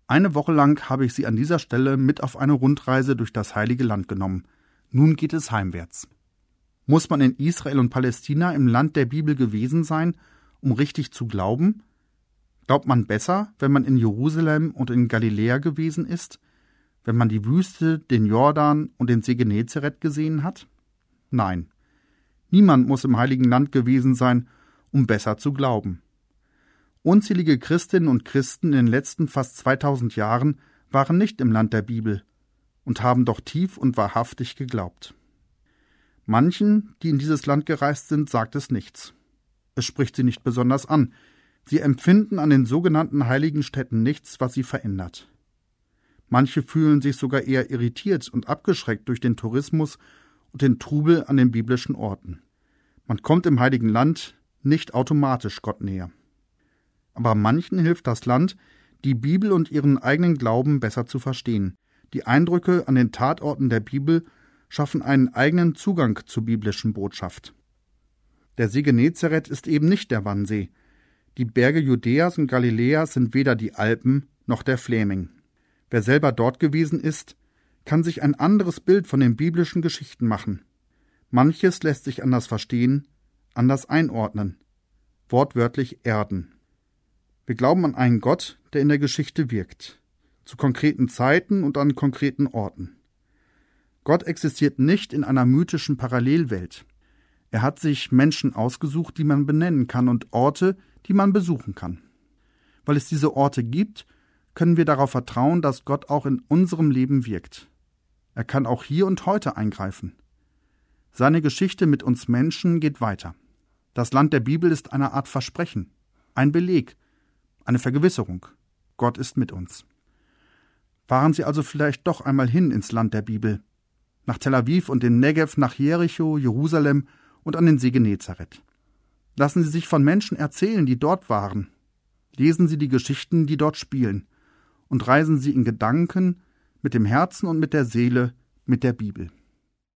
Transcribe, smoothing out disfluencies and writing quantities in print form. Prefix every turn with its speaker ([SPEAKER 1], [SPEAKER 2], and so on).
[SPEAKER 1] Eine Woche lang habe ich Sie an dieser Stelle mit auf eine Rundreise durch das Heilige Land genommen. Nun geht es heimwärts. Muss man in Israel und Palästina im Land der Bibel gewesen sein, um richtig zu glauben? Glaubt man besser, wenn man in Jerusalem und in Galiläa gewesen ist, wenn man die Wüste, den Jordan und den See Genezareth gesehen hat? Nein, niemand muss im Heiligen Land gewesen sein, um besser zu glauben. Unzählige Christinnen und Christen in den letzten fast 2000 Jahren waren nicht im Land der Bibel und haben doch tief und wahrhaftig geglaubt. Manchen, die in dieses Land gereist sind, sagt es nichts. Es spricht sie nicht besonders an. Sie empfinden an den sogenannten heiligen Städten nichts, was sie verändert. Manche fühlen sich sogar eher irritiert und abgeschreckt durch den Tourismus und den Trubel an den biblischen Orten. Man kommt im Heiligen Land nicht automatisch Gott näher. Aber manchen hilft das Land, die Bibel und ihren eigenen Glauben besser zu verstehen. Die Eindrücke an den Tatorten der Bibel schaffen einen eigenen Zugang zur biblischen Botschaft. Der See Genezareth ist eben nicht der Wannsee. Die Berge Judäas und Galiläas sind weder die Alpen noch der Fläming. Wer selber dort gewesen ist, kann sich ein anderes Bild von den biblischen Geschichten machen. Manches lässt sich anders verstehen, anders einordnen, wortwörtlich erden. Wir glauben an einen Gott, der in der Geschichte wirkt, zu konkreten Zeiten und an konkreten Orten. Gott existiert nicht in einer mythischen Parallelwelt. Er hat sich Menschen ausgesucht, die man benennen kann, und Orte, die man besuchen kann. Weil es diese Orte gibt, können wir darauf vertrauen, dass Gott auch in unserem Leben wirkt. Er kann auch hier und heute eingreifen. Seine Geschichte mit uns Menschen geht weiter. Das Land der Bibel ist eine Art Versprechen, ein Beleg, eine Vergewisserung. Gott ist mit uns. Fahren Sie also vielleicht doch einmal hin ins Land der Bibel. Nach Tel Aviv und den Negev, nach Jericho, Jerusalem und an den See Genezareth. Lassen Sie sich von Menschen erzählen, die dort waren. Lesen Sie die Geschichten, die dort spielen. Und reisen Sie in Gedanken, mit dem Herzen und mit der Seele, mit der Bibel.